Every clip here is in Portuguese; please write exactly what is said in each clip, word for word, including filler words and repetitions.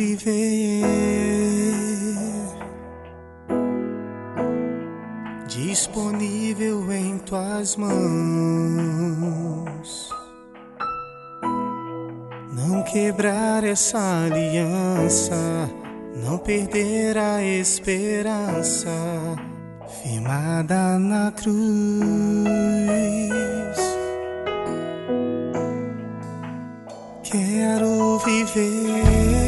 viver disponível em tuas mãos. Não quebrar essa aliança, não perder a esperança firmada na cruz. Quero viver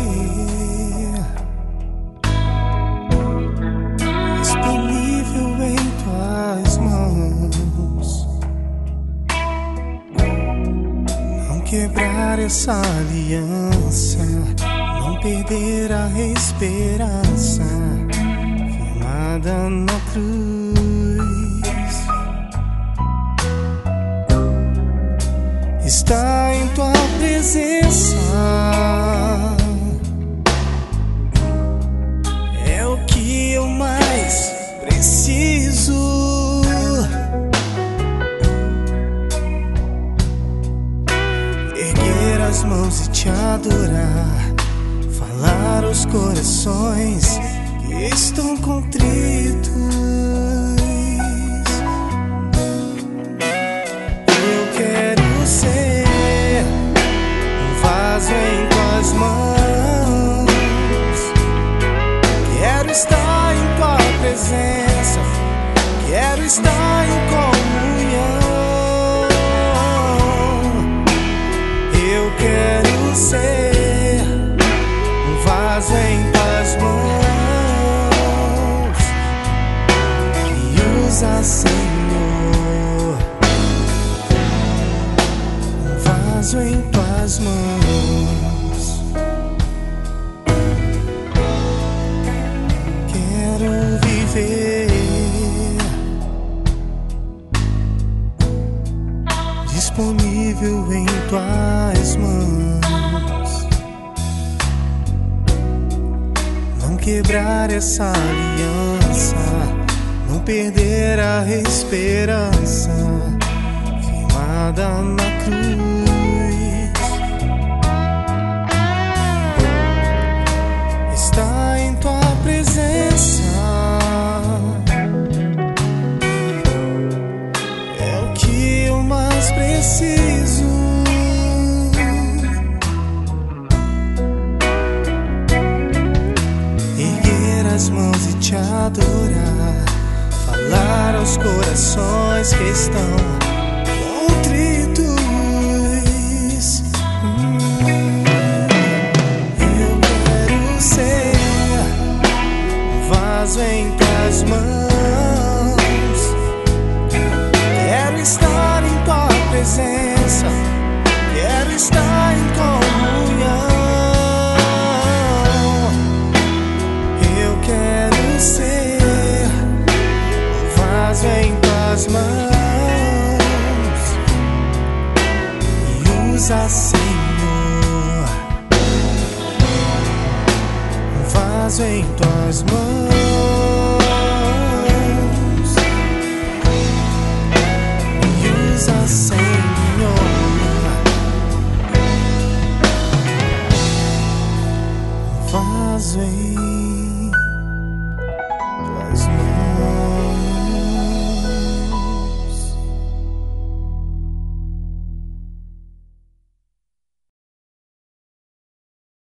disponível em tuas mãos. Não quebrar essa aliança, não perder a esperança firmada na cruz. Está em tua presença é o que eu mais preciso. Erguer as mãos e te adorar, falar aos corações que estão contritos. Eu quero ser um vaso em tuas mãos. Quero estar em tua presença, quero estar em comunhão. Eu quero ser um vaso em tuas mãos. Me usa, Senhor, um vaso em tuas mãos. Quero viver disponível em tuas mãos. Não quebrar essa aliança, não perder a esperança firmada na cruz. Está em tua presença é o que eu mais preciso. Erguer as mãos e te adorar, falar aos corações que estão contritos. Hum. Eu quero ser um vaso em tuas mãos. Quero estar em tua presença, quero estar em comunhão. Eu quero ser um vaso em tuas mãos. Me usa, Senhor, um vaso em tuas mãos. Me usa, Senhor, um vaso em